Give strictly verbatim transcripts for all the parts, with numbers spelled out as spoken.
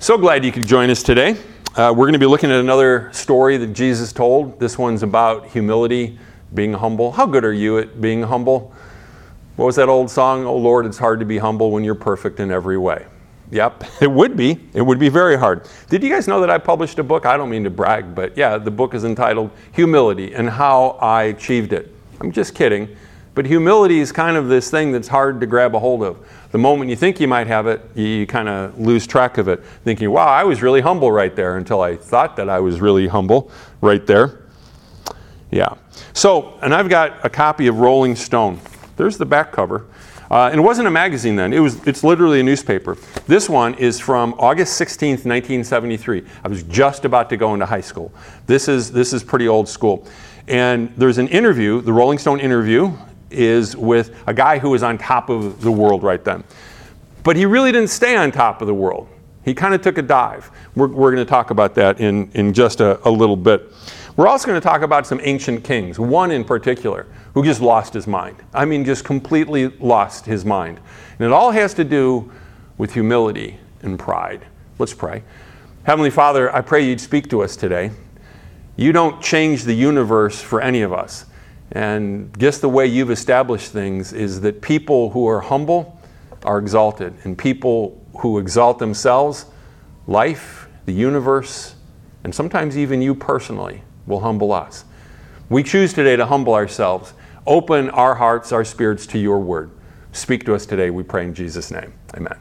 So glad you could join us today. Uh, we're going to be looking at another story that Jesus told. This one's about humility, being humble. How good are you at being humble? What was that old song? Oh Lord, it's hard to be humble when you're perfect in every way. Yep, it would be. It would be very hard. Did you guys know that I published a book? I don't mean to brag, but yeah, the book is entitled Humility and How I Achieved It. I'm just kidding. But humility is kind of this thing that's hard to grab a hold of. The moment you think you might have it, you kind of lose track of it, thinking, wow, I was really humble right there, until I thought that I was really humble right there. Yeah. So, and I've got a copy of Rolling Stone. There's the back cover. Uh, and it wasn't a magazine then. It was, it's literally a newspaper. This one is from August sixteenth, nineteen seventy-three. I was just about to go into high school. This is, this is pretty old school. And there's an interview, the Rolling Stone interview, is with a guy who was on top of the world right then. But he really didn't stay on top of the world. He kind of took a dive. We're, we're going to talk about that in, in just a, a little bit. We're also going to talk about some ancient kings, one in particular, who just lost his mind. I mean, just completely lost his mind. And it all has to do with humility and pride. Let's pray. Heavenly Father, I pray you'd speak to us today. You don't change the universe for any of us. And just the way you've established things is that people who are humble are exalted, and people who exalt themselves, life, the universe, and sometimes even you personally will humble us. We choose today to humble ourselves. Open our hearts, our spirits to your word. Speak to us today, we pray in Jesus' name. Amen.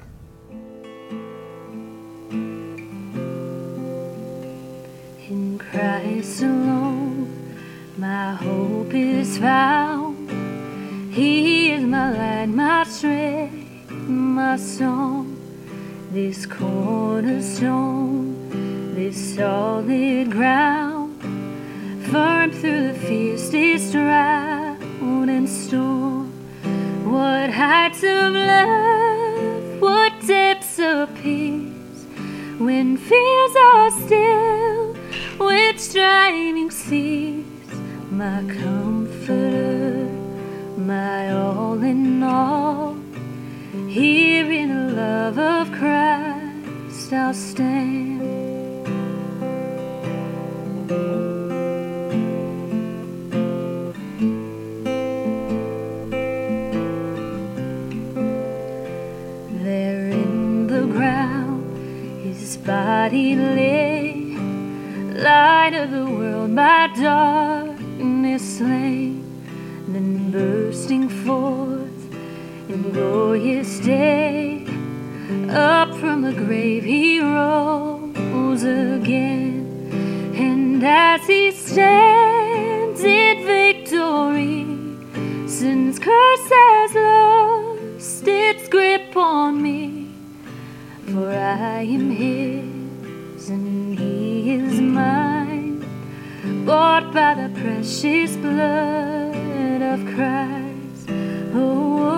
In Christ alone, my hope is found. He is my light, my strength, my song. This cornerstone, this solid ground, firm through the fiercest drought and storm. What heights of love, what depths of peace, when fears are still, when striving cease. My comforter, my all in all, here in the love of Christ I'll stand. There in the ground his body lay, light of the world by darkness slain, then bursting forth in glorious day, up from the grave he rose again. And as he stands in victory, sin's curse has lost its grip on me. For I am his and he is mine, bought by the precious blood of Christ. Oh, oh,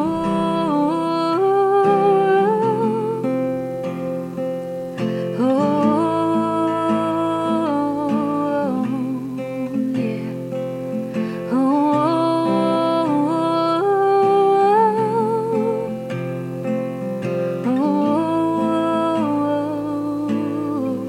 oh, oh, yeah. Oh, oh, oh,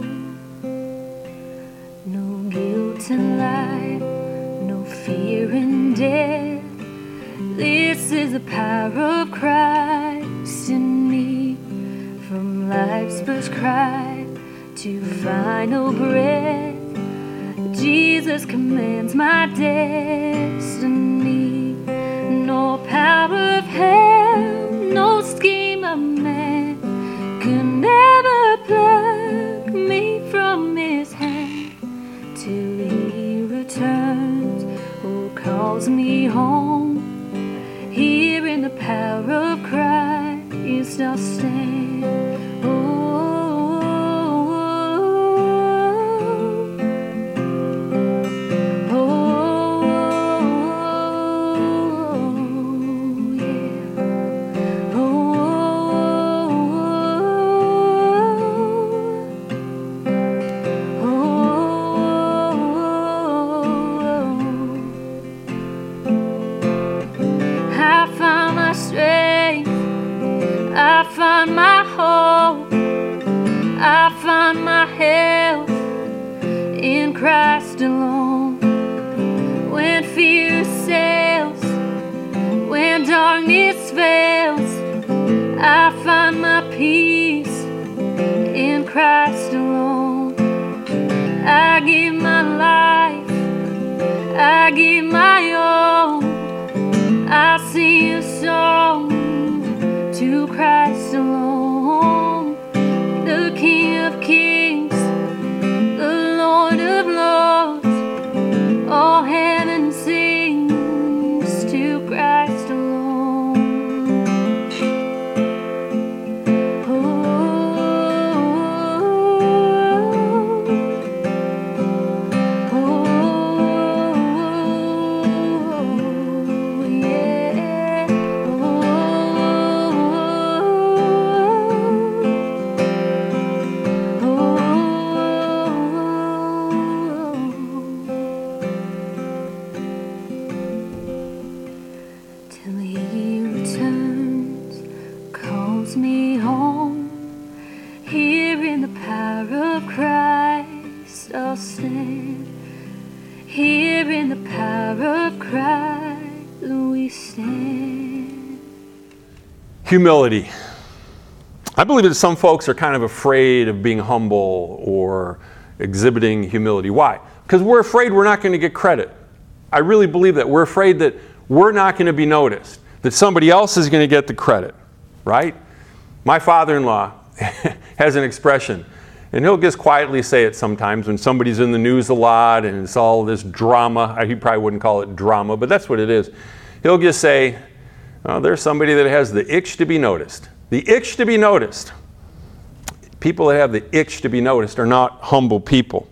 no guilt and life, no fear and death. This is the power of Christ in me. From life's first cry to final breath, Jesus commands my destiny. No power of hell, no scheme of man can ever pluck me from his hand till he returns or calls me home. Here in the power of Christ I'll stand. Oh, oh, oh, oh, yeah. Oh, oh, oh, I found my strength, I found my I find my help in Christ alone. When fear assails, when darkness veils, I find my peace in Christ alone. I give my life, I give my all. I sing a song to Christ alone. The King of Kings, the Lord of Lords, all heaven sings to Christ alone. Oh, oh, oh, yeah. Till he returns, calls me home. Here in the power of Christ I'll stand. Here in the power of Christ we stand. Humility. I believe that some folks are kind of afraid of being humble or exhibiting humility. Why? Because we're afraid we're not going to get credit. I really believe that. We're afraid that we're not going to be noticed, that somebody else is going to get the credit, right? My father-in-law has an expression, and he'll just quietly say it sometimes when somebody's in the news a lot and it's all this drama. He probably wouldn't call it drama, but that's what it is. He'll just say, oh, there's somebody that has the itch to be noticed. The itch to be noticed. People that have the itch to be noticed are not humble people.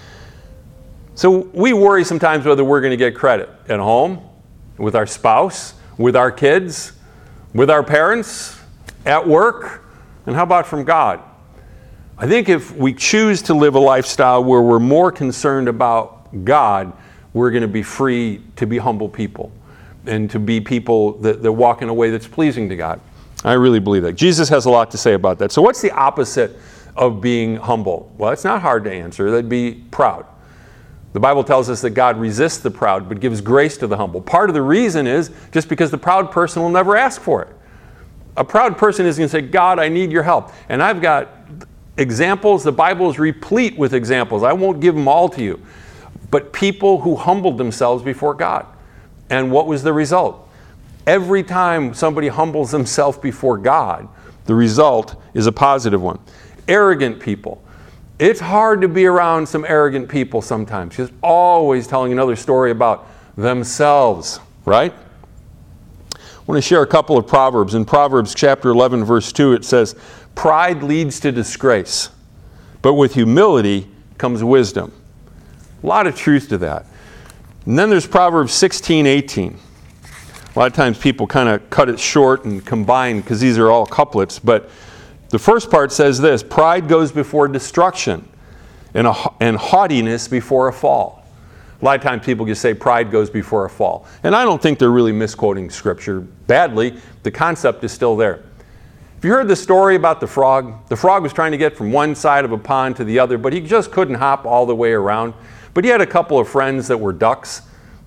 So we worry sometimes whether we're going to get credit at home, with our spouse, with our kids, with our parents, at work, and how about from God? I think if we choose to live a lifestyle where we're more concerned about God, we're going to be free to be humble people and to be people that, that walk in a way that's pleasing to God. I really believe that. Jesus has a lot to say about that. So what's the opposite of being humble? Well, it's not hard to answer. That'd be proud. The Bible tells us that God resists the proud but gives grace to the humble. Part of the reason is just because the proud person will never ask for it. A proud person is going to say, God, I need your help. And I've got examples. The Bible is replete with examples. I won't give them all to you. But people who humbled themselves before God. And what was the result? Every time somebody humbles themselves before God, the result is a positive one. Arrogant people. It's hard to be around some arrogant people sometimes. Just always telling another story about themselves, right? I want to share a couple of Proverbs. In Proverbs chapter eleven, verse two, it says, pride leads to disgrace, but with humility comes wisdom. A lot of truth to that. And then there's Proverbs sixteen, eighteen. A lot of times people kind of cut it short and combine because these are all couplets, but the first part says this, pride goes before destruction and, a, and haughtiness before a fall. A lot of times people just say pride goes before a fall. And I don't think they're really misquoting Scripture badly. The concept is still there. Have you heard the story about the frog? The frog was trying to get from one side of a pond to the other, but he just couldn't hop all the way around. But he had a couple of friends that were ducks.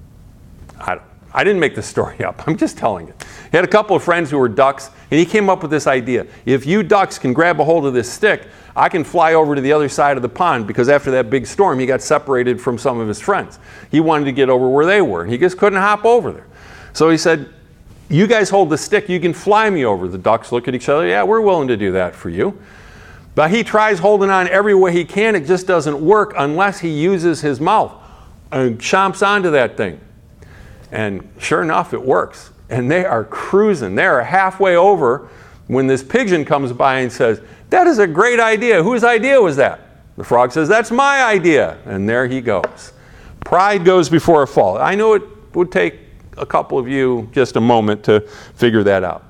I don't I didn't make this story up. I'm just telling it. He had a couple of friends who were ducks, and he came up with this idea. If you ducks can grab a hold of this stick, I can fly over to the other side of the pond, because after that big storm, he got separated from some of his friends. He wanted to get over where they were, and he just couldn't hop over there. So he said, you guys hold the stick, you can fly me over. The ducks look at each other, yeah, we're willing to do that for you. But he tries holding on every way he can. It just doesn't work unless he uses his mouth and chomps onto that thing. And sure enough, it works. And they are cruising. They are halfway over when this pigeon comes by and says, that is a great idea. Whose idea was that? The frog says, that's my idea. And there he goes. Pride goes before a fall. I know it would take a couple of you just a moment to figure that out.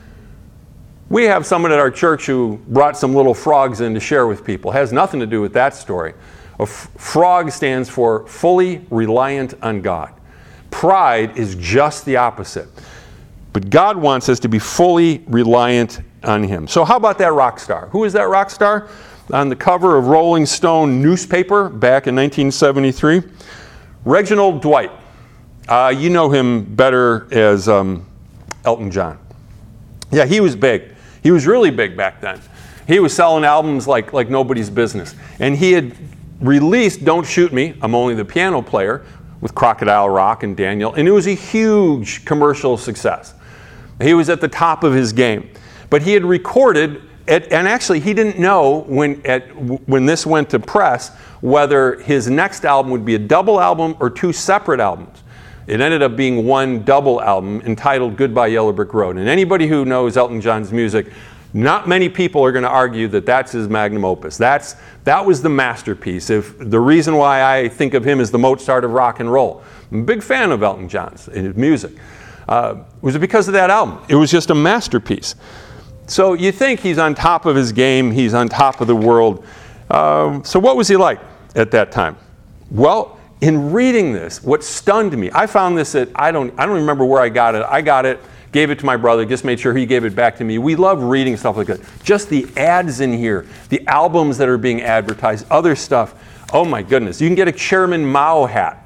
We have someone at our church who brought some little frogs in to share with people. It has nothing to do with that story. A f- frog stands for fully reliant on God. Pride is just the opposite. But God wants us to be fully reliant on Him. So how about that rock star? Who is that rock star? on the cover of Rolling Stone newspaper back in nineteen seventy-three. Reginald Dwight. Uh, you know him better as um, Elton John. Yeah, he was big. He was really big back then. He was selling albums like, like nobody's business. And he had released Don't Shoot Me, I'm Only the Piano Player, with Crocodile Rock and Daniel, and it was a huge commercial success. He was at the top of his game. But he had recorded, at, and actually he didn't know when, at, when this went to press whether his next album would be a double album or two separate albums. It ended up being one double album entitled Goodbye Yellow Brick Road. And anybody who knows Elton John's music, not many people are going to argue that that's his magnum opus. That's, that was the masterpiece. If the reason why I think of him as the Mozart of rock and roll. I'm a big fan of Elton John's his music. Uh, was it because of that album? It was just a masterpiece. So you think he's on top of his game, he's on top of the world. Um, so what was he like at that time? Well, in reading this, what stunned me, I found this at, I don't, I don't remember where I got it. I got it, gave it to my brother, just made sure he gave it back to me. We love reading stuff like that. Just the ads in here, the albums that are being advertised, other stuff. Oh my goodness. You can get a Chairman Mao hat.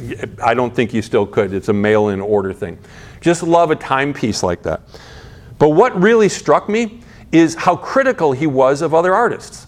I don't think you still could. It's a mail-in order thing. Just love a timepiece like that. But what really struck me is how critical he was of other artists.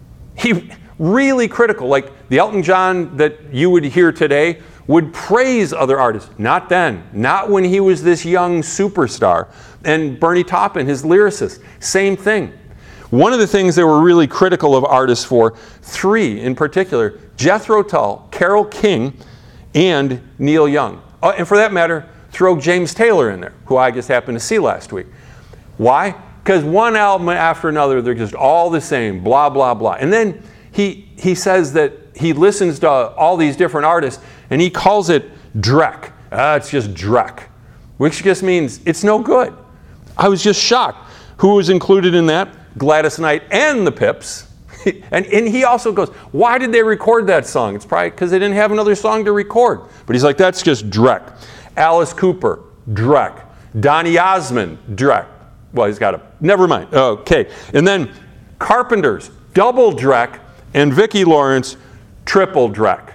He really critical, like the Elton John that you would hear today would praise other artists. Not then, not when he was this young superstar. And Bernie Taupin, his lyricist, same thing. One of the things they were really critical of artists for, three in particular, Jethro Tull, Carole King, and Neil Young. Oh, and for that matter, throw James Taylor in there, who I just happened to see last week. Why? Because one album after another, they're just all the same, blah, blah, blah. And then he, he says that he listens to all these different artists, and he calls it dreck. Ah, it's just dreck, which just means it's no good. I was just shocked. Who was included in that? Gladys Knight and the Pips. and, and he also goes, why did they record that song? It's probably because they didn't have another song to record. But he's like, that's just dreck. Alice Cooper, dreck. Donny Osmond, dreck. Well, he's got a, never mind. Okay. And then Carpenters, double dreck, and Vicki Lawrence, triple dreck.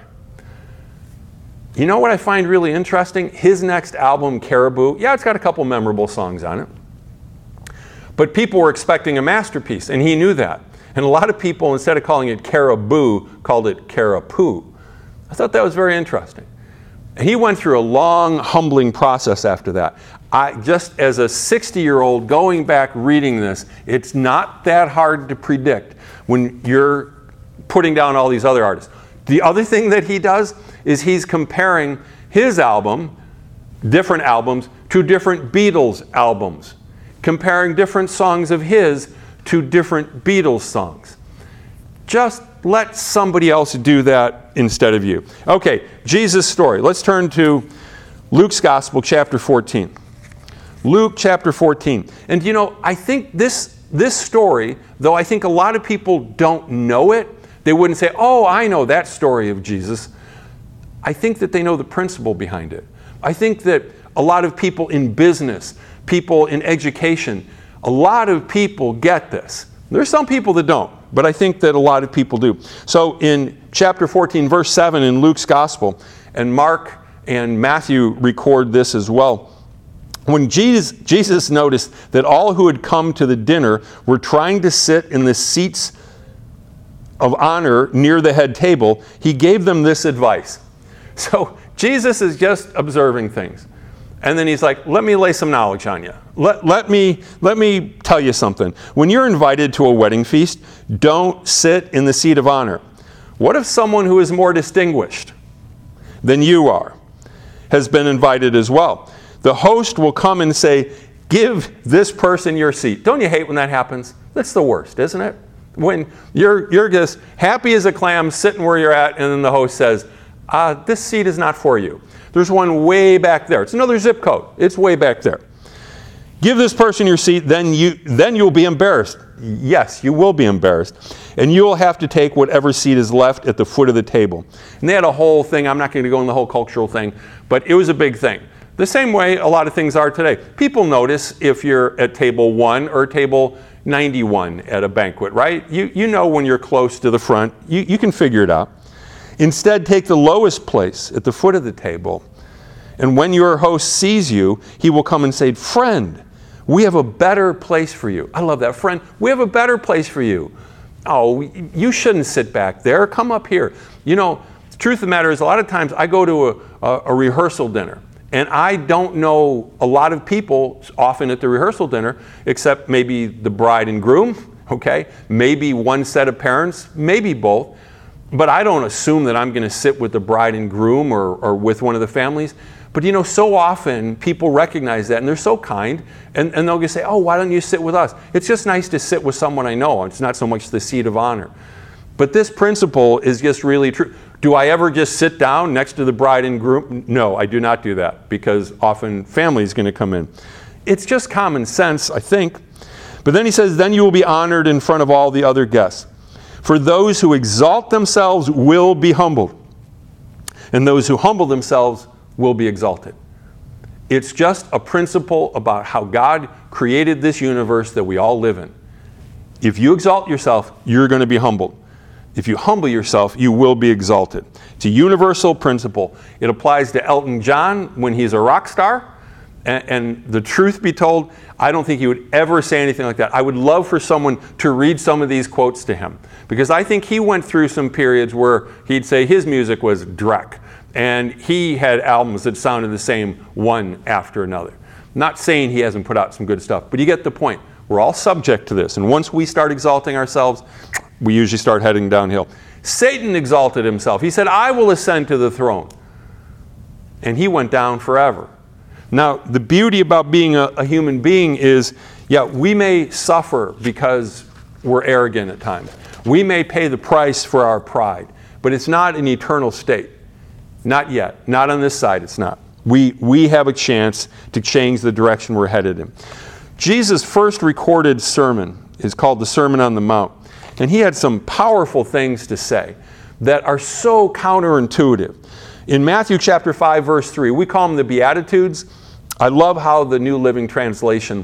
You know what I find really interesting? His next album, Caribou, yeah, it's got a couple memorable songs on it. But people were expecting a masterpiece, and he knew that. And a lot of people, instead of calling it Caribou, called it Carapoo. I thought that was very interesting. And he went through a long, humbling process after that. I, just as a sixty-year-old going back reading this, it's not that hard to predict when you're putting down all these other artists. The other thing that he does is he's comparing his album, different albums, to different Beatles albums. Comparing different songs of his to different Beatles songs. Just let somebody else do that instead of you. Okay, Jesus' story. Let's turn to Luke's Gospel, chapter fourteen. Luke chapter fourteen. And you know, I think this, this story, though I think a lot of people don't know it, they wouldn't say, oh, I know that story of Jesus. I think that they know the principle behind it. I think that a lot of people in business, people in education, a lot of people get this. There's some people that don't, but I think that a lot of people do. So in chapter fourteen, verse seven in Luke's Gospel, and Mark and Matthew record this as well. When Jesus, Jesus noticed that all who had come to the dinner were trying to sit in the seats of honor near the head table, he gave them this advice. So Jesus is just observing things. And then he's like, let me lay some knowledge on you. Let, let, me, let me tell you something. When you're invited to a wedding feast, don't sit in the seat of honor. What if someone who is more distinguished than you are has been invited as well? The host will come and say, give this person your seat. Don't you hate when that happens? That's the worst, isn't it? When you're, you're just happy as a clam sitting where you're at, and then the host says, uh, this seat is not for you. There's one way back there. It's another zip code. It's way back there. Give this person your seat, then, you, then you'll be embarrassed. Yes, you will be embarrassed. And you'll have to take whatever seat is left at the foot of the table. And they had a whole thing. I'm not going to go in the whole cultural thing, but it was a big thing. The same way a lot of things are today. People notice if you're at table one or table ninety-one at a banquet, right? You, you know when you're close to the front. You, you can figure it out. Instead, take the lowest place at the foot of the table. And when your host sees you, he will come and say, "Friend, we have a better place for you." I love that. "Friend, we have a better place for you. Oh, you shouldn't sit back there. Come up here." You know, the truth of the matter is, a lot of times I go to a, a, a rehearsal dinner, and I don't know a lot of people often at the rehearsal dinner, except maybe the bride and groom, okay? Maybe one set of parents, maybe both. But I don't assume that I'm going to sit with the bride and groom or, or with one of the families. But you know, so often people recognize that, and they're so kind, and, and they'll just say, "Oh, why don't you sit with us?" It's just nice to sit with someone I know. It's not so much the seat of honor. But this principle is just really true. Do I ever just sit down next to the bride and groom? No, I do not do that, because often family is going to come in. It's just common sense, I think. But then he says, "Then you will be honored in front of all the other guests. For those who exalt themselves will be humbled, and those who humble themselves will be exalted." It's just a principle about how God created this universe that we all live in. If you exalt yourself, you're going to be humbled. If you humble yourself, you will be exalted. It's a universal principle. It applies to Elton John when he's a rock star. And, and the truth be told, I don't think he would ever say anything like that. I would love for someone to read some of these quotes to him, because I think he went through some periods where he'd say his music was dreck, and he had albums that sounded the same one after another. Not saying he hasn't put out some good stuff, but you get the point. We're all subject to this, and once we start exalting ourselves, we usually start heading downhill. Satan exalted himself. He said, "I will ascend to the throne." And he went down forever. Now, the beauty about being a, a human being is, yeah, we may suffer because we're arrogant at times. We may pay the price for our pride, but it's not an eternal state. Not yet. Not on this side, it's not. We, we have a chance to change the direction we're headed in. Jesus' first recorded sermon is called the Sermon on the Mount, and he had some powerful things to say that are so counterintuitive. In Matthew chapter five, verse three, we call them the Beatitudes. I love how the New Living Translation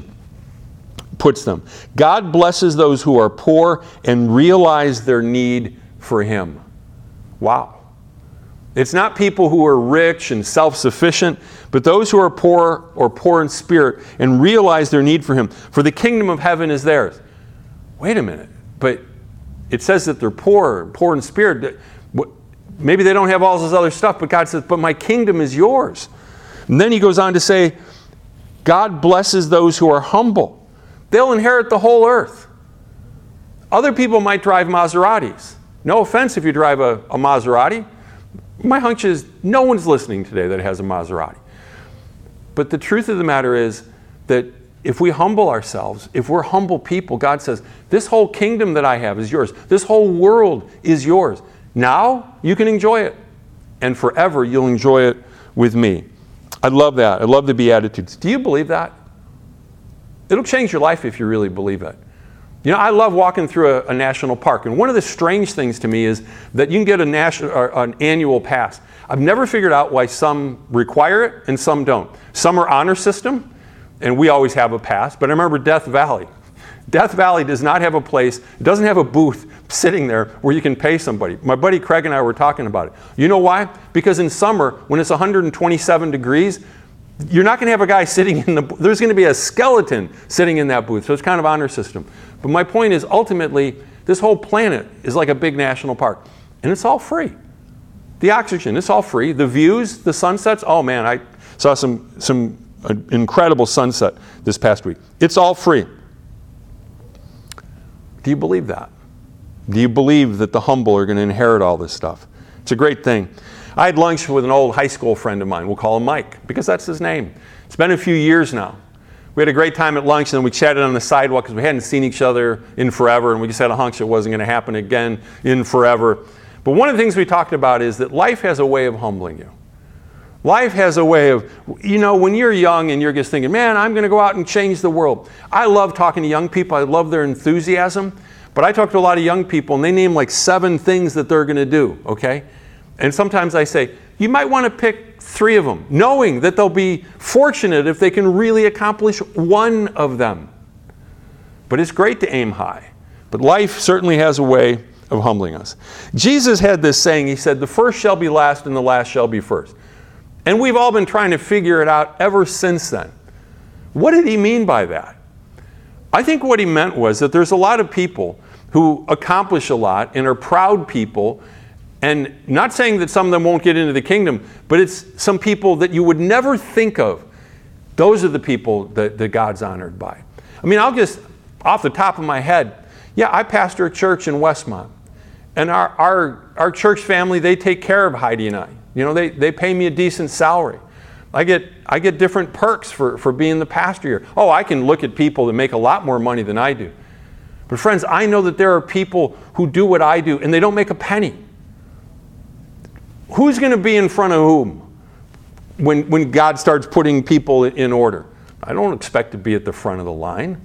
puts them. God blesses those who are poor and realize their need for Him. Wow. It's not people who are rich and self-sufficient, but those who are poor or poor in spirit and realize their need for Him. For the kingdom of heaven is theirs. Wait a minute, but it says that they're poor, poor in spirit. Maybe they don't have all this other stuff, but God says, "But my kingdom is yours." And then he goes on to say, God blesses those who are humble. They'll inherit the whole earth. Other people might drive Maseratis. No offense if you drive a, a Maserati. My hunch is no one's listening today that has a Maserati. But the truth of the matter is that if we humble ourselves, if we're humble people, God says, this whole kingdom that I have is yours. This whole world is yours. Now you can enjoy it. And forever you'll enjoy it with me. I love that. I love the Beatitudes. Do you believe that? It'll change your life if you really believe it. You know, I love walking through a, a national park. And one of the strange things to me is that you can get a national, or an annual pass. I've never figured out why some require it and some don't. Some are honor system, and we always have a pass. But I remember Death Valley. Death Valley does not have a place, it doesn't have a booth sitting there where you can pay somebody. My buddy Craig and I were talking about it. You know why? Because in summer, when it's one hundred twenty-seven degrees, you're not going to have a guy sitting in the, there's going to be a skeleton sitting in that booth. So it's kind of honor system. But my point is, ultimately, this whole planet is like a big national park. And it's all free. The oxygen, it's all free. The views, the sunsets, oh man, I saw some, some uh, incredible sunset this past week. It's all free. Do you believe that? Do you believe that the humble are going to inherit all this stuff? It's a great thing. I had lunch with an old high school friend of mine. We'll call him Mike, because that's his name. It's been a few years now. We had a great time at lunch, and then we chatted on the sidewalk because we hadn't seen each other in forever, and we just had a hunch it wasn't going to happen again in forever. But one of the things we talked about is that life has a way of humbling you. Life has a way of, you know, when you're young and you're just thinking, man, I'm going to go out and change the world. I love talking to young people. I love their enthusiasm. But I talk to a lot of young people, and they name like seven things that they're going to do, okay? And sometimes I say, you might want to pick three of them, knowing that they'll be fortunate if they can really accomplish one of them. But it's great to aim high. But life certainly has a way of humbling us. Jesus had this saying, he said, the first shall be last and the last shall be first. And we've all been trying to figure it out ever since then. What did he mean by that? I think what he meant was that there's a lot of people who accomplish a lot and are proud people, and not saying that some of them won't get into the kingdom, but it's some people that you would never think of. Those are the people that, that God's honored by. I mean, I'll just, off the top of my head, yeah, I pastor a church in Westmont. And our, our, our church family, they take care of Heidi and I. You know, they, they pay me a decent salary. I get, I get different perks for, for being the pastor here. Oh, I can look at people that make a lot more money than I do. But friends, I know that there are people who do what I do and they don't make a penny. Who's going to be in front of whom when, when God starts putting people in order? I don't expect to be at the front of the line.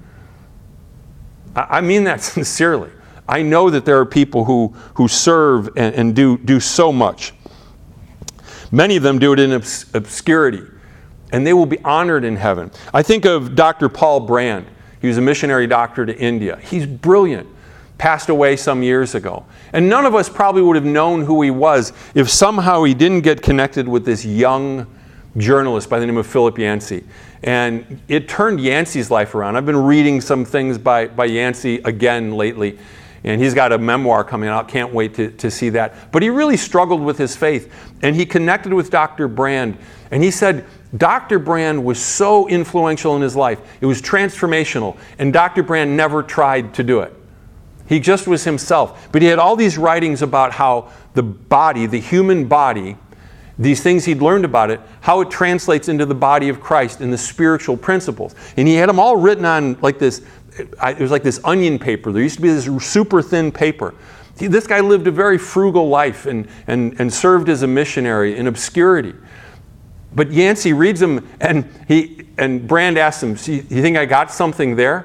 I, I mean that sincerely. I know that there are people who, who serve and, and do, do so much. Many of them do it in obs- obscurity, and they will be honored in heaven. I think of Doctor Paul Brand. He was a missionary doctor to India. He's brilliant. Passed away some years ago. And none of us probably would have known who he was if somehow he didn't get connected with this young journalist by the name of Philip Yancey. And it turned Yancey's life around. I've been reading some things by, by Yancey again lately. And he's got a memoir coming out. Can't wait to, to see that. But he really struggled with his faith. And he connected with Doctor Brand. And he said Doctor Brand was so influential in his life. It was transformational. And Doctor Brand never tried to do it. He just was himself. But he had all these writings about how the body, the human body, these things he'd learned about it, how it translates into the body of Christ and the spiritual principles. And he had them all written on like this, it was like this onion paper. There used to be this super thin paper. He, this guy lived a very frugal life and, and, and served as a missionary in obscurity. But Yancey reads them, and he and Brand asks him, "So you think I got something there?"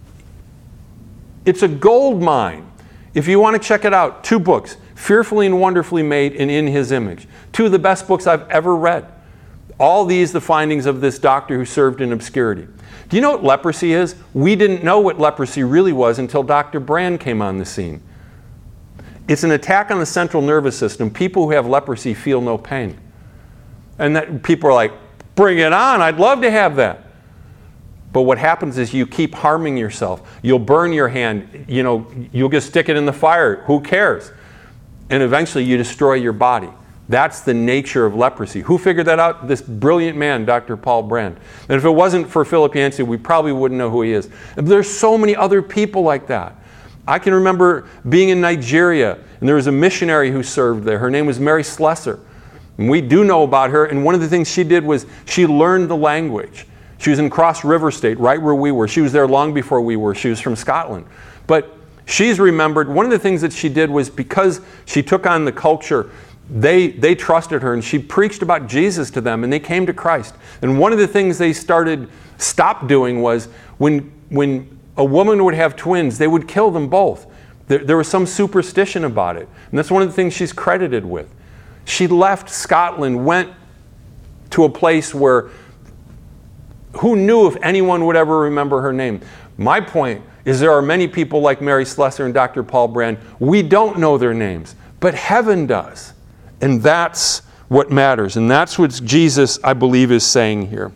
It's a gold mine. If you want to check it out, two books, Fearfully and Wonderfully Made and In His Image. Two of the best books I've ever read. All these the findings of this doctor who served in obscurity. Do you know what leprosy is? We didn't know what leprosy really was until Doctor Brand came on the scene. It's an attack on the central nervous system. People who have leprosy feel no pain. And that people are like, bring it on, I'd love to have that. But what happens is you keep harming yourself. You'll burn your hand, you know, you'll just stick it in the fire, who cares? And eventually you destroy your body. That's the nature of leprosy. Who figured that out? This brilliant man, Doctor Paul Brand. And if it wasn't for Philip Yancey, we probably wouldn't know who he is. And there's so many other people like that. I can remember being in Nigeria, and there was a missionary who served there. Her name was Mary Slessor. And we do know about her, and one of the things she did was she learned the language. She was in Cross River State, right where we were. She was there long before we were. She was from Scotland. But she's remembered, one of the things that she did was because she took on the culture, They, they trusted her, and she preached about Jesus to them, and they came to Christ. And one of the things they started, stopped doing was when, when a woman would have twins, they would kill them both. There, there was some superstition about it. And that's one of the things she's credited with. She left Scotland, went to a place where who knew if anyone would ever remember her name. My point is there are many people like Mary Slessor and Doctor Paul Brand. We don't know their names, but heaven does. And that's what matters. And that's what Jesus, I believe, is saying here.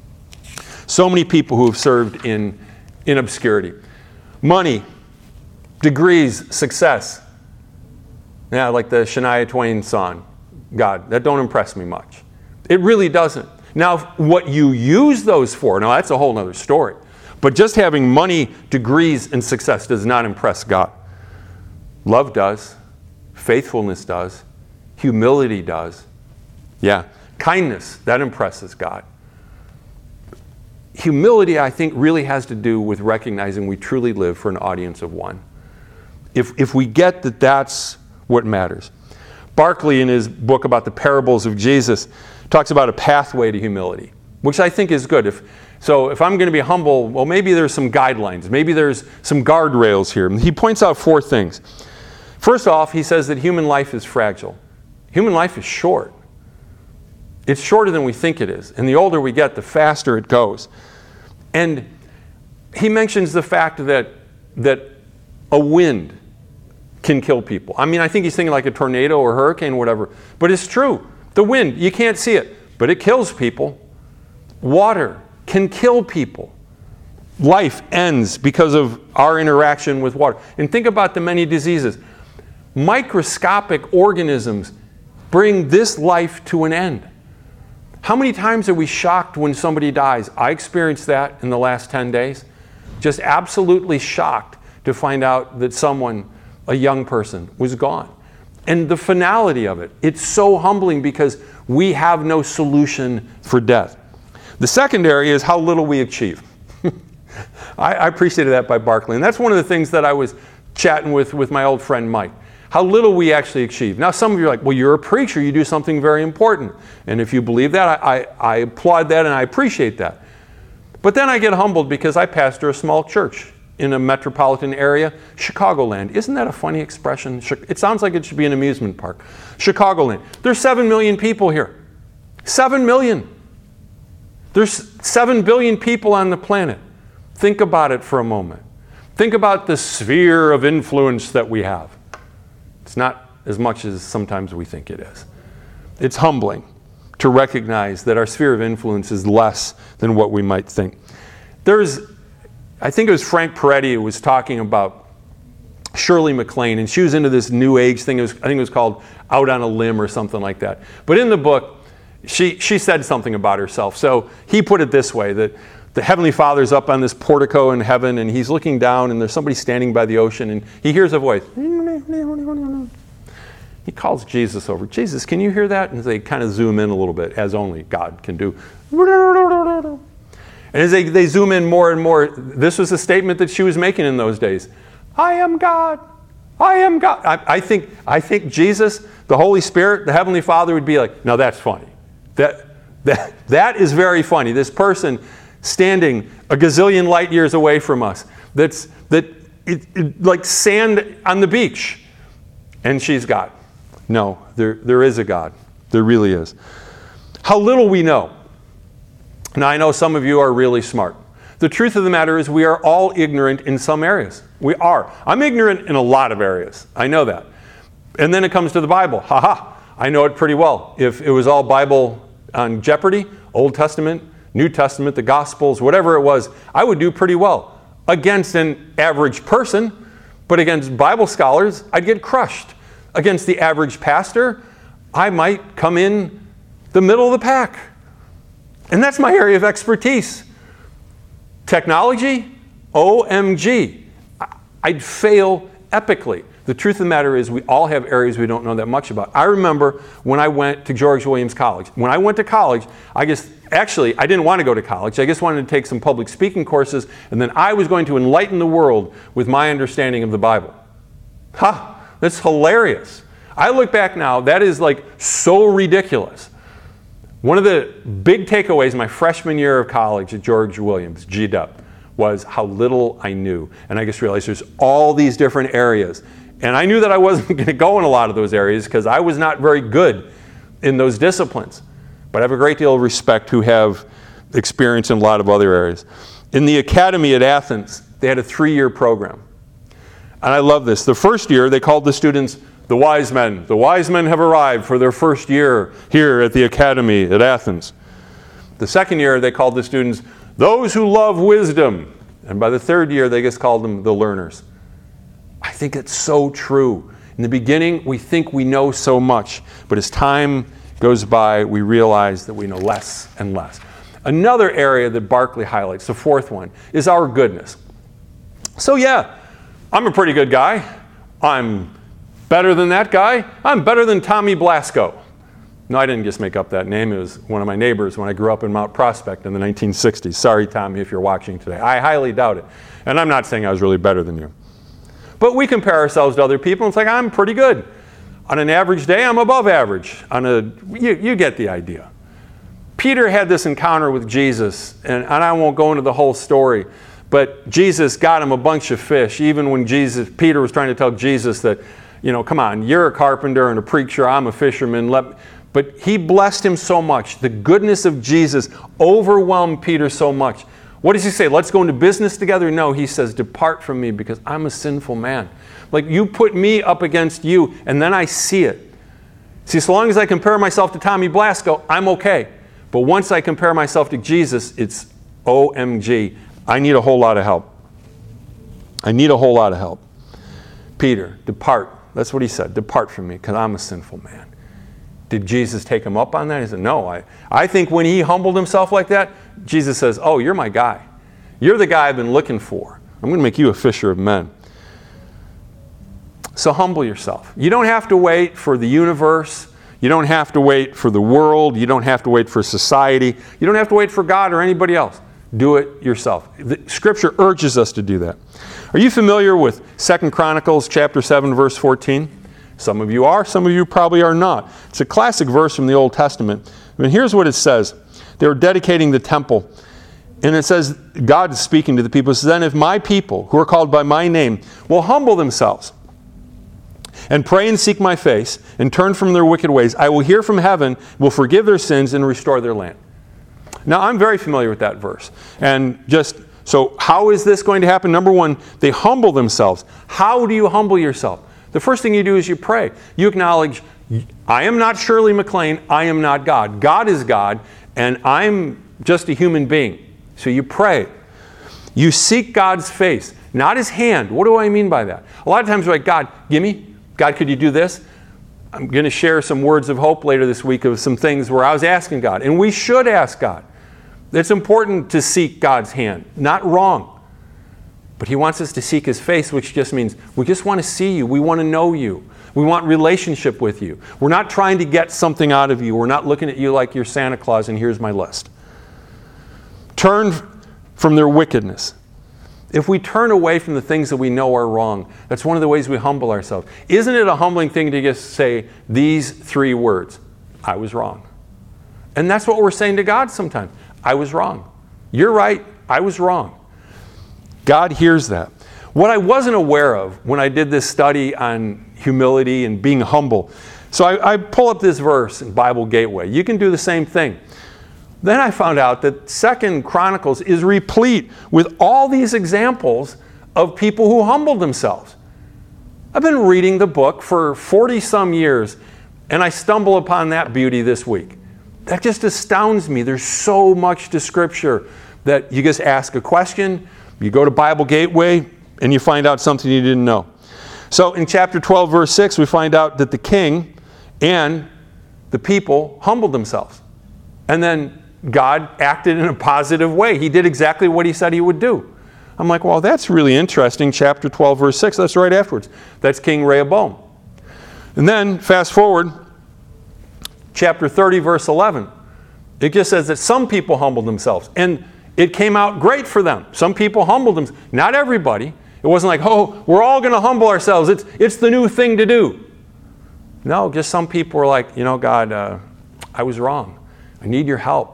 So many people who have served in, in obscurity. Money, degrees, success. Yeah, like the Shania Twain song, God, that don't impress me much. It really doesn't. Now, what you use those for, now that's a whole other story. But just having money, degrees, and success does not impress God. Love does. Faithfulness does. Humility does. Yeah. Kindness, that impresses God. Humility, I think, really has to do with recognizing we truly live for an audience of one. If, if we get that that's what matters. Barclay, in his book about the parables of Jesus, talks about a pathway to humility, which I think is good. If, so if I'm going to be humble, well, maybe there's some guidelines. Maybe there's some guardrails here. He points out four things. First off, he says that human life is fragile. Human life is short. It's shorter than we think it is. And the older we get, the faster it goes. And he mentions the fact that, that a wind can kill people. I mean, I think he's thinking like a tornado or hurricane or whatever. But it's true. The wind, you can't see it, but it kills people. Water can kill people. Life ends because of our interaction with water. And think about the many diseases. Microscopic organisms bring this life to an end. How many times are we shocked when somebody dies? I experienced that in the last ten days. Just absolutely shocked to find out that someone, a young person, was gone. And the finality of it, it's so humbling because we have no solution for death. The second area is how little we achieve. I, I appreciated that by Barclay. And that's one of the things that I was chatting with, with my old friend Mike. How little we actually achieve. Now some of you are like, well, you're a preacher, you do something very important. And if you believe that, I, I, I applaud that and I appreciate that. But then I get humbled because I pastor a small church in a metropolitan area, Chicagoland. Isn't that a funny expression? It sounds like it should be an amusement park. Chicagoland. There's seven million people here. Seven million. There's seven billion people on the planet. Think about it for a moment. Think about the sphere of influence that we have. It's not as much as sometimes we think it is. It's humbling to recognize that our sphere of influence is less than what we might think. There's, I think it was Frank Peretti who was talking about Shirley MacLaine, and she was into this New Age thing. It was, I think it was called Out on a Limb or something like that. But in the book, she, she said something about herself. So he put it this way, that the Heavenly Father's up on this portico in heaven, and he's looking down, and there's somebody standing by the ocean, and he hears a voice. He calls Jesus over. Jesus, can you hear that? And they kind of zoom in a little bit, as only God can do. And as they, they zoom in more and more, this was a statement that she was making in those days. I am God. I am God. I, I think, I think Jesus, the Holy Spirit, the Heavenly Father would be like, no, that's funny. That, that, that is very funny. This person standing a gazillion light years away from us, that's that it, it, like sand on the beach. And she's God. No, there, there is a God. There really is. How little we know. Now, I know some of you are really smart. The truth of the matter is we are all ignorant in some areas. We are. I'm ignorant in a lot of areas. I know that. And then it comes to the Bible. Ha ha. I know it pretty well. If it was all Bible on Jeopardy, Old Testament, New Testament, the Gospels, whatever it was, I would do pretty well. Against an average person, but against Bible scholars, I'd get crushed. Against the average pastor, I might come in the middle of the pack. And that's my area of expertise. Technology, O M G. I'd fail epically. The truth of the matter is we all have areas we don't know that much about. I remember when I went to George Williams College. When I went to college, I guess, actually, I didn't want to go to college. I just wanted to take some public speaking courses, and then I was going to enlighten the world with my understanding of the Bible. Ha! That's hilarious. I look back now, that is like so ridiculous. One of the big takeaways my freshman year of college at George Williams, G W, was how little I knew. And I just realized there's all these different areas. And I knew that I wasn't going to go in a lot of those areas because I was not very good in those disciplines. But I have a great deal of respect who have experience in a lot of other areas. In the academy at Athens, they had a three-year program. And I love this. The first year, they called the students the wise men. The wise men have arrived for their first year here at the academy at Athens. The second year, they called the students those who love wisdom. And by the third year, they just called them the learners. I think it's so true. In the beginning, we think we know so much. But as time goes by, we realize that we know less and less. Another area that Barclay highlights, the fourth one, is our goodness. So yeah, I'm a pretty good guy. I'm better than that guy. I'm better than Tommy Blasco. No, I didn't just make up that name. It was one of my neighbors when I grew up in Mount Prospect in the nineteen sixties. Sorry, Tommy, if you're watching today. I highly doubt it. And I'm not saying I was really better than you. But we compare ourselves to other people, and it's like, I'm pretty good. On an average day, I'm above average. On a, you, you get the idea. Peter had this encounter with Jesus, and, and I won't go into the whole story, but Jesus got him a bunch of fish, even when Jesus, Peter was trying to tell Jesus that, you know, come on, you're a carpenter and a preacher, I'm a fisherman. Let, but he blessed him so much. The goodness of Jesus overwhelmed Peter so much. What does he say? Let's go into business together? No, he says, depart from me because I'm a sinful man. Like, you put me up against you, and then I see it. See, so long as I compare myself to Tommy Blasco, I'm okay. But once I compare myself to Jesus, it's O M G. I need a whole lot of help. I need a whole lot of help. Peter, depart. That's what he said. Depart from me because I'm a sinful man. Did Jesus take him up on that? He said, no. I, I think when he humbled himself like that, Jesus says, oh, you're my guy. You're the guy I've been looking for. I'm going to make you a fisher of men. So humble yourself. You don't have to wait for the universe. You don't have to wait for the world. You don't have to wait for society. You don't have to wait for God or anybody else. Do it yourself. The Scripture urges us to do that. Are you familiar with Second Chronicles chapter seven, verse fourteen? Some of you are, some of you probably are not. It's a classic verse from the Old Testament. And here's what it says. They were dedicating the temple. And it says, God is speaking to the people. It says, then if my people, who are called by my name, will humble themselves and pray and seek my face and turn from their wicked ways, I will hear from heaven, will forgive their sins and restore their land. Now, I'm very familiar with that verse. And just, so how is this going to happen? Number one, they humble themselves. How do you humble yourself? The first thing you do is you pray. You acknowledge, I am not Shirley MacLaine, I am not God. God is God, and I'm just a human being. So you pray. You seek God's face, not His hand. What do I mean by that? A lot of times we're like, God, give me. God, could you do this? I'm going to share some words of hope later this week of some things where I was asking God. And we should ask God. It's important to seek God's hand. Not wrong. But He wants us to seek His face, which just means we just want to see you. We want to know you. We want relationship with you. We're not trying to get something out of you. We're not looking at you like you're Santa Claus and here's my list. Turn from their wickedness. If we turn away from the things that we know are wrong, that's one of the ways we humble ourselves. Isn't it a humbling thing to just say these three words? I was wrong. And that's what we're saying to God sometimes. I was wrong. You're right. I was wrong. God hears that. What I wasn't aware of when I did this study on humility and being humble, so I, I pull up this verse in Bible Gateway. You can do the same thing. Then I found out that Second Chronicles is replete with all these examples of people who humbled themselves. I've been reading the book for forty some years, and I stumble upon that beauty this week. That just astounds me. There's so much to Scripture that you just ask a question, you go to Bible Gateway, and you find out something you didn't know. So in chapter twelve, verse six, we find out that the king and the people humbled themselves. And then God acted in a positive way. He did exactly what He said He would do. I'm like, well, that's really interesting. Chapter twelve, verse six, that's right afterwards. That's King Rehoboam. And then, fast forward, chapter thirty, verse eleven. It just says that some people humbled themselves. And it came out great for them. Some people humbled themselves. Not everybody. It wasn't like, oh, we're all going to humble ourselves. It's, it's the new thing to do. No, just some people were like, you know, God, uh, I was wrong. I need your help.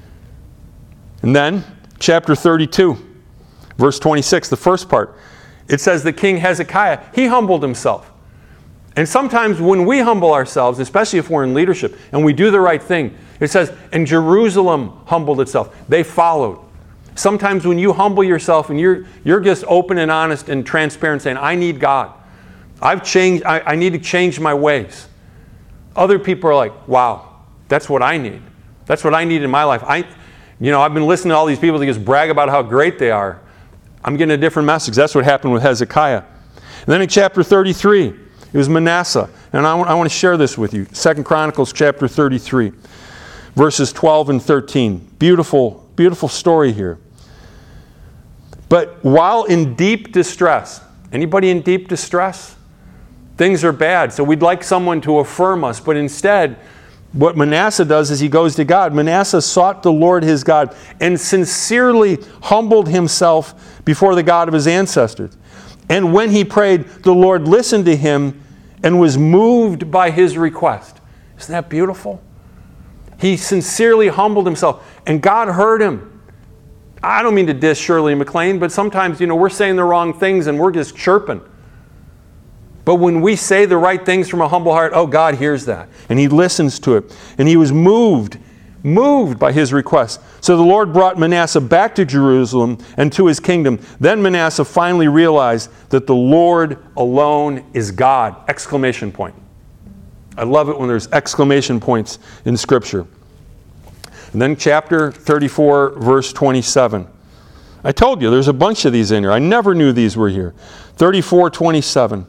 And then, chapter thirty-two, verse twenty-six, the first part, it says that King Hezekiah, he humbled himself. And sometimes when we humble ourselves, especially if we're in leadership, and we do the right thing, it says, and Jerusalem humbled itself. They followed. Sometimes when you humble yourself and you're, you're just open and honest and transparent saying, I need God. I've changed, I, I need to change my ways. Other people are like, wow, that's what I need. That's what I need in my life. I, you know, I've been listening to all these people that just brag about how great they are. I'm getting a different message. That's what happened with Hezekiah. And then in chapter thirty-three, it was Manasseh. And I want, I want to share this with you. Second Chronicles chapter thirty-three, verses twelve and thirteen. Beautiful, beautiful story here. But while in deep distress, anybody in deep distress? Things are bad, so we'd like someone to affirm us, but instead, what Manasseh does is he goes to God. Manasseh sought the Lord his God and sincerely humbled himself before the God of his ancestors. And when he prayed, the Lord listened to him and was moved by his request. Isn't that beautiful? He sincerely humbled himself, and God heard him. I don't mean to diss Shirley MacLaine, but sometimes, you know, we're saying the wrong things and we're just chirping. But when we say the right things from a humble heart, oh, God hears that. And He listens to it. And He was moved moved by his request. So the Lord brought Manasseh back to Jerusalem and to his kingdom. Then Manasseh finally realized that the Lord alone is God! Exclamation point. I love it when there's exclamation points in Scripture. And then chapter thirty-four, verse twenty-seven. I told you, there's a bunch of these in here. I never knew these were here. thirty-four twenty-seven.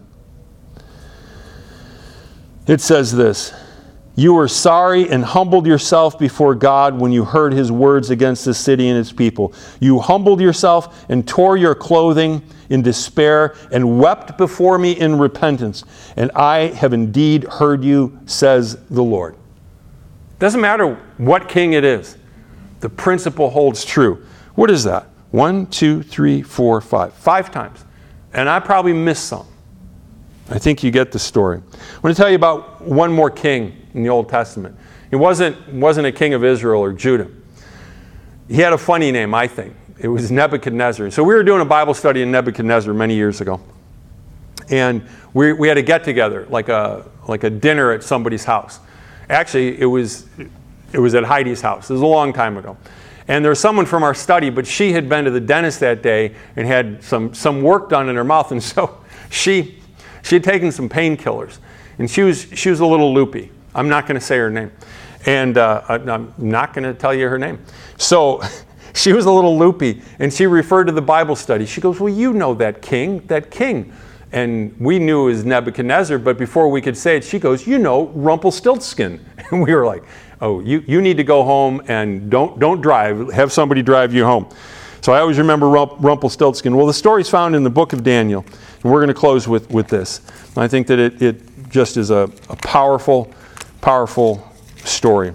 It says this: "You were sorry and humbled yourself before God when you heard his words against the city and its people. You humbled yourself and tore your clothing in despair and wept before me in repentance. And I have indeed heard you, says the Lord." Doesn't matter what king it is. The principle holds true. What is that? One, two, three, four, five. Five times. And I probably missed some. I think you get the story. I want to tell you about one more king in the Old Testament. He wasn't, wasn't a king of Israel or Judah. He had a funny name, I think. It was Nebuchadnezzar. So we were doing a Bible study in Nebuchadnezzar many years ago. And we, we had a get-together, like a, like a dinner at somebody's house. Actually, it was, it was at Heidi's house. It was a long time ago. And there was someone from our study, but she had been to the dentist that day and had some, some work done in her mouth. And so she, she had taken some painkillers. And she was, she was a little loopy. I'm not going to say her name. And uh, I'm not going to tell you her name. So she was a little loopy. And she referred to the Bible study. She goes, "Well, you know that king, that king." And we knew it was Nebuchadnezzar, but before we could say it, she goes, "You know, Rumpelstiltskin." And we were like, "Oh, you, you need to go home and don't, don't drive. Have somebody drive you home." So I always remember Rump, Rumpelstiltskin. Well, the story's found in the book of Daniel, and we're going to close with, with this. And I think that it, it just is a, a powerful, powerful story.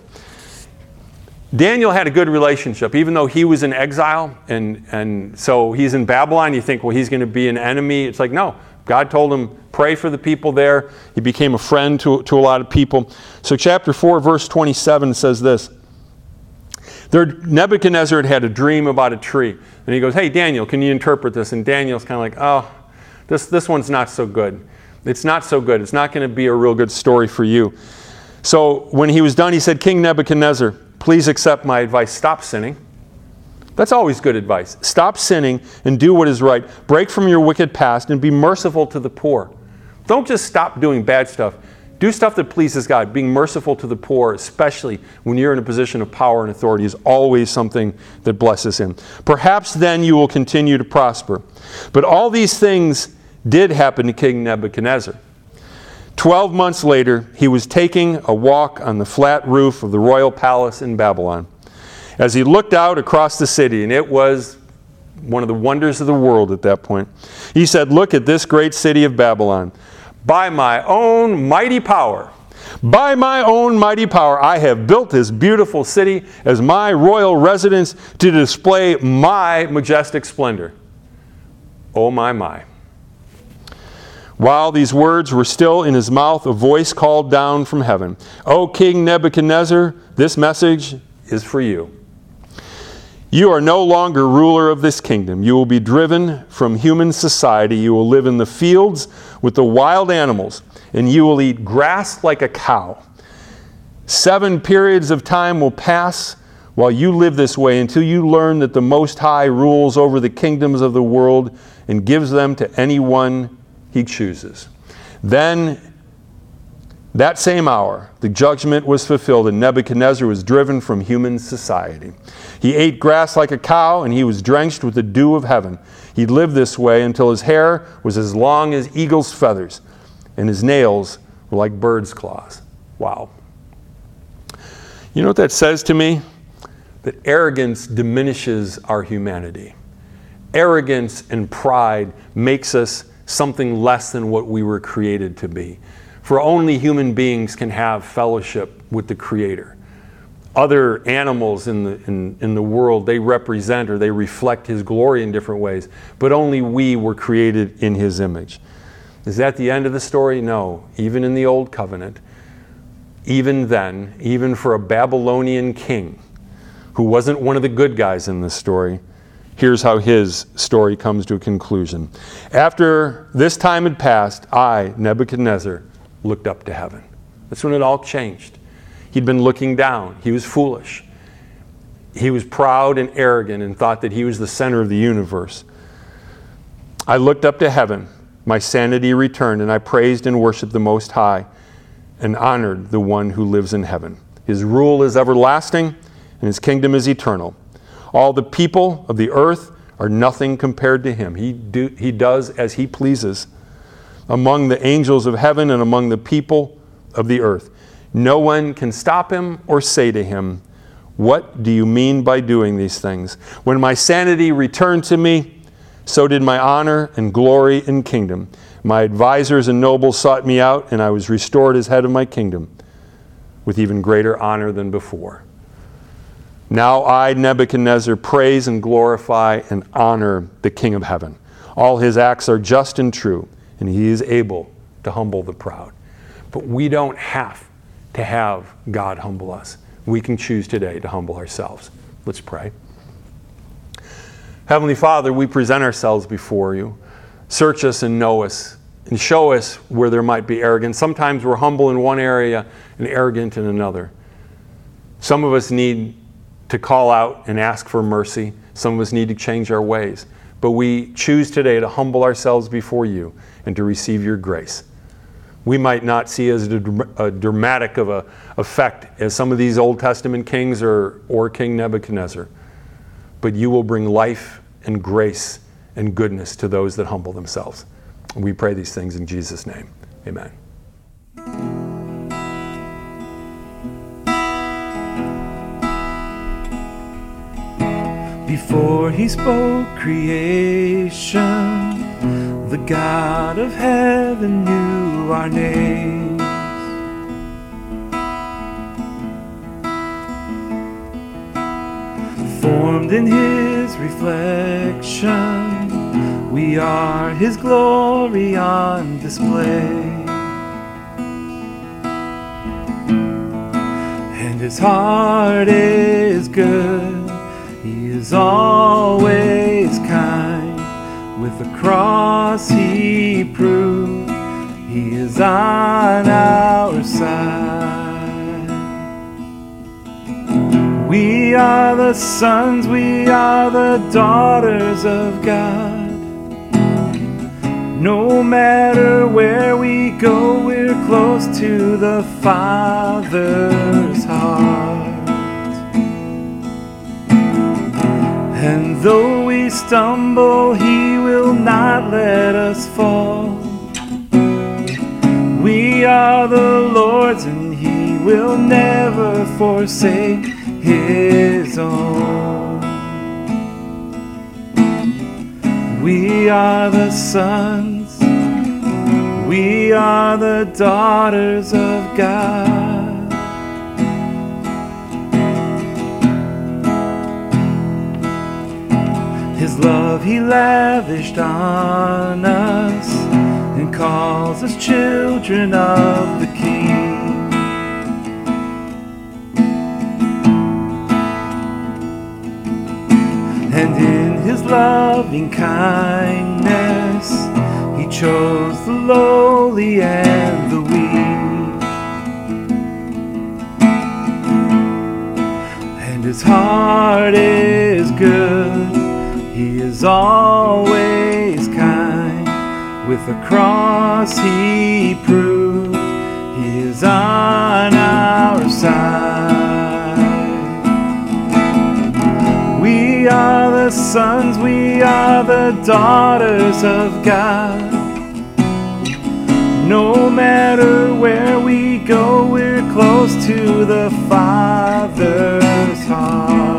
Daniel had a good relationship, even though he was in exile, and, and so he's in Babylon. You think, well, he's going to be an enemy. It's like, no. God told him, pray for the people there. He became a friend to, to a lot of people. So chapter four, verse twenty-seven says this. There, Nebuchadnezzar had had a dream about a tree. And he goes, "Hey, Daniel, can you interpret this?" And Daniel's kind of like, "Oh, this, this one's not so good. It's not so good. It's not going to be a real good story for you." So when he was done, he said, "King Nebuchadnezzar, please accept my advice. Stop sinning." That's always good advice. Stop sinning and do what is right. Break from your wicked past and be merciful to the poor. Don't just stop doing bad stuff. Do stuff that pleases God. Being merciful to the poor, especially when you're in a position of power and authority, is always something that blesses him. Perhaps then you will continue to prosper. But all these things did happen to King Nebuchadnezzar. Twelve months later, he was taking a walk on the flat roof of the royal palace in Babylon. As he looked out across the city, and it was one of the wonders of the world at that point, he said, "Look at this great city of Babylon. By my own mighty power, by my own mighty power, I have built this beautiful city as my royal residence to display my majestic splendor." Oh my, my. While these words were still in his mouth, a voice called down from heaven, "O King Nebuchadnezzar, this message is for you. You are no longer ruler of this kingdom. You will be driven from human society. You will live in the fields with the wild animals, and you will eat grass like a cow. Seven periods of time will pass while you live this way until you learn that the Most High rules over the kingdoms of the world and gives them to anyone he chooses. Then, that same hour, the judgment was fulfilled, and Nebuchadnezzar was driven from human society. He ate grass like a cow, and he was drenched with the dew of heaven. He lived this way until his hair was as long as eagle's feathers, and his nails were like bird's claws." Wow. You know what that says to me? That arrogance diminishes our humanity. Arrogance and pride makes us something less than what we were created to be. For only human beings can have fellowship with the Creator. Other animals in the, in, in the world, they represent or they reflect His glory in different ways, but only we were created in His image. Is that the end of the story? No. Even in the Old Covenant, even then, even for a Babylonian king who wasn't one of the good guys in this story, here's how his story comes to a conclusion. "After this time had passed, I, Nebuchadnezzar, looked up to heaven." That's when it all changed. He'd been looking down. He was foolish. he was proud and arrogant and thought that he was the center of the universe. I looked up to heaven. My sanity returned, and I praised and worshiped the Most High and honored the one who lives in heaven. His rule is everlasting, and his kingdom is eternal. All the people of the earth are nothing compared to him. He, do, he does as he pleases among the angels of heaven and among the people of the earth. No one can stop him or say to him, "What do you mean by doing these things?" When my sanity returned to me, so did my honor and glory and kingdom. My advisors and nobles sought me out, and I was restored as head of my kingdom with even greater honor than before. Now I, Nebuchadnezzar, praise and glorify and honor the King of heaven. All his acts are just and true, and he is able to humble the proud. But we don't have to have God humble us. We can choose today to humble ourselves. Let's pray. Heavenly Father, we present ourselves before you. Search us and know us, and show us where there might be arrogance. Sometimes we're humble in one area and arrogant in another. Some of us need to call out and ask for mercy. Some of us need to change our ways. But we choose today to humble ourselves before you and to receive your grace. We might not see as a dramatic of a effect as some of these Old Testament kings or, or King Nebuchadnezzar, but you will bring life and grace and goodness to those that humble themselves. And we pray these things in Jesus' name. Amen. Before he spoke creation, the God of heaven knew our names. Formed in his reflection, we are his glory on display. And his heart is good, he is always kind. With the cross he proved he is on our side. We are the sons, we are the daughters of God. No matter where we go, we're close to the Father's heart. And though we stumble, he will not let us fall. We are the Lord's, and he will never forsake his own. We are the sons, we are the daughters of God. His love he lavished on us and calls us children of the King. And in his loving kindness, he chose the lowly and the weak. And his heart is good, he is always kind. With the cross he proved he is on our side. We are the sons, we are the daughters of God. No matter where we go, we're close to the Father's heart.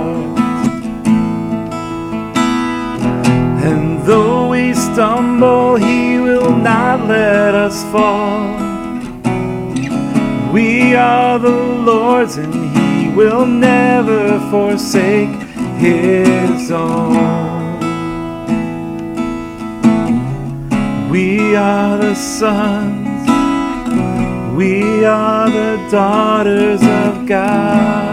And though we stumble, he will not let us fall. We are the Lord's, and he will never forsake his own. We are the sons, we are the daughters of God.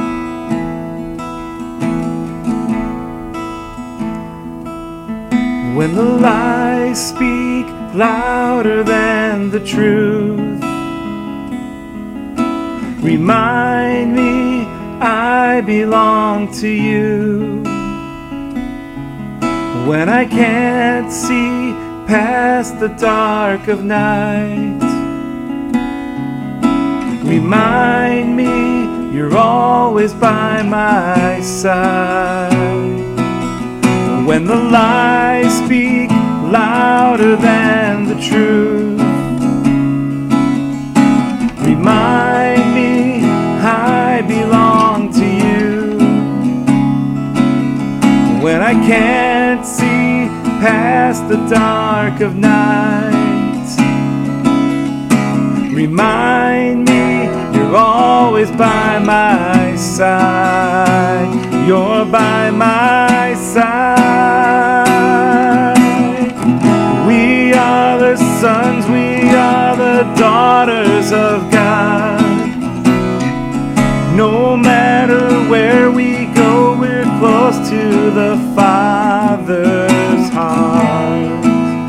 When the lies speak louder than the truth, remind me I belong to you. When I can't see past the dark of night, remind me you're always by my side. When the lies speak louder than the truth, remind me I belong to you. When I can't see past the dark of night, remind me you're always by my side. You're by my side. We are the sons, we are the daughters of God. No matter where we go, we're close to the Father's heart.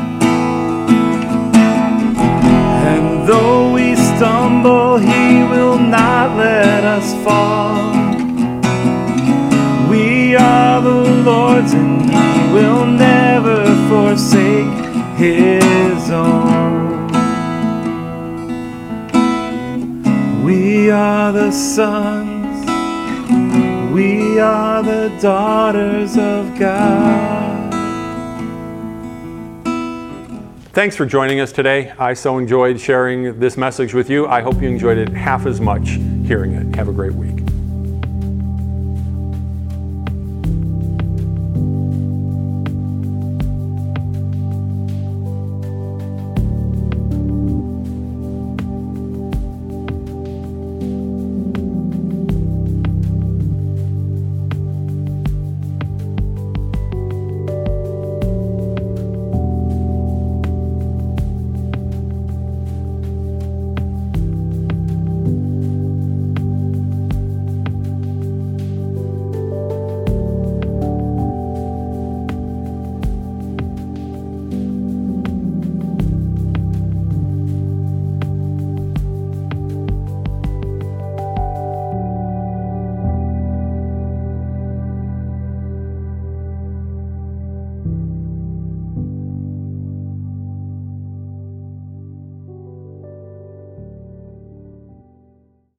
And though we stumble, He will not let us fall. We are the Lord's, and He will never forsake His own. We are the sons, we are the daughters of God. Thanks for joining us today. I so enjoyed sharing this message with you. I hope you enjoyed it half as much hearing it. Have a great week.